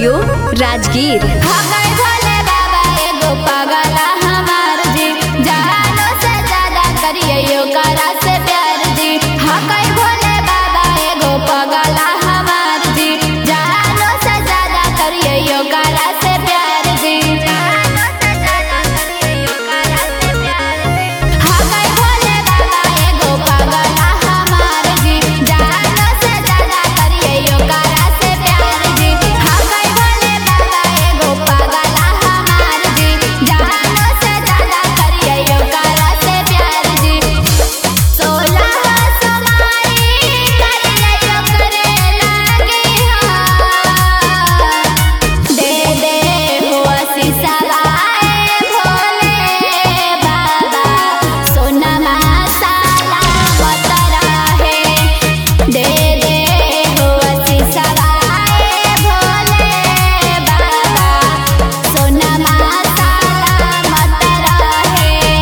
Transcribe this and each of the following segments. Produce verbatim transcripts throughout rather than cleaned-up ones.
Studio Rajgir. Bhole बाबा एगो पागला हमार जी, जानो से ज्यादा करिए ओकरा से प्यार जी। हकई भोले बाबा एगो पागला हमार जी, जानो से ज्यादा करिए ओकरा से प्यार जी। जानो से ज्यादा करिए ओकरा से प्यार जी। हकई भोले बाबा एगो पागला हमार जी, जानो से ज्यादा करिए ओकरा से प्यार जी। हकई भोले बाबा एगो पागला हमार जी, जानो से ज्यादा करिए ओकरा से प्यार जी। सोलह सोमवारी करिए ओकरे लागी हो, दे दे हो आशीषवाए भोले बाबा, सोनमा सलामत रहे। दे दे हो आशीषवाए भोले बाबा, सोनमा सलामत रहे।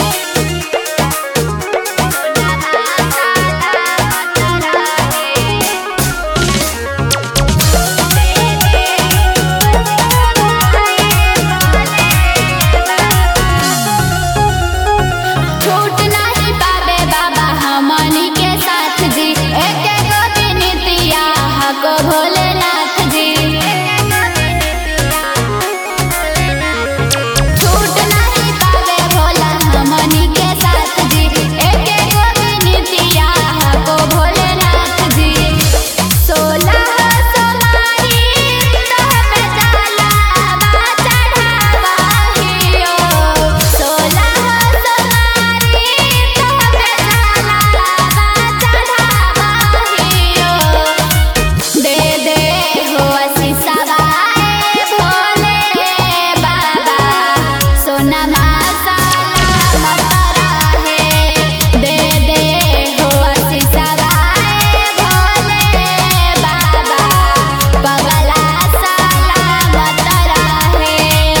छूट नहीं पावे बाबा हमनी के साथ जी, एक एगो विनतिया हक भोलेनाथ जी। छूट नहीं पावे भोला हमनी के साथ जी, एक एगो विनतिया हक भोलेनाथ जी। सोलह सोमवारी तोह पे जलावा चढ़ावाहियो, सोलह सोमवारी तोह पे जलावा चढ़ावाहियो। दे दे हो आशीषवाए भोले बाबा, सोनमा सलामत रहे। दे दे हो आशीषवाए भोले बाबा, पगला सलामत रहे।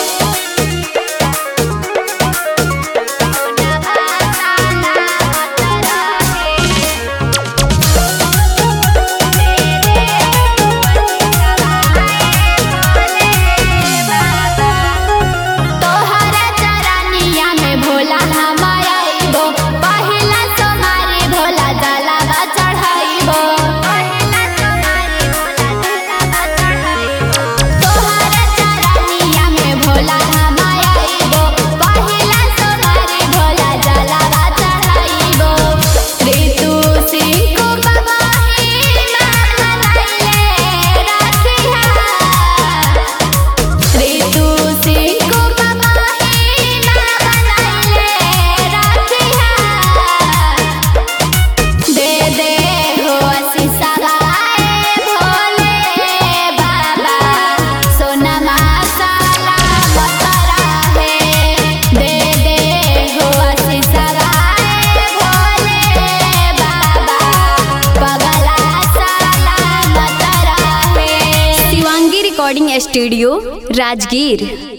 तोहरा चरनिया में भोला हम आइबो, पहिला सोमवारी भोला जलावा चढ़ाइबो। तोहरा चरनिया में भोला हम आइबो, पहिला सोमवारी भोला जलावा चढ़ाइबो। ऋतु सिंह को बवाही मनैले रखिया, ऋतु सिंह को बवाही मनैले रखिया। दे दे हो आशीषवाए भोले बाबा, सोनमा सलामत रहे। दे दे हो आशीषवाए भोले बाबा, पगला सलामत रहे। Shivangi recording studio Rajgir.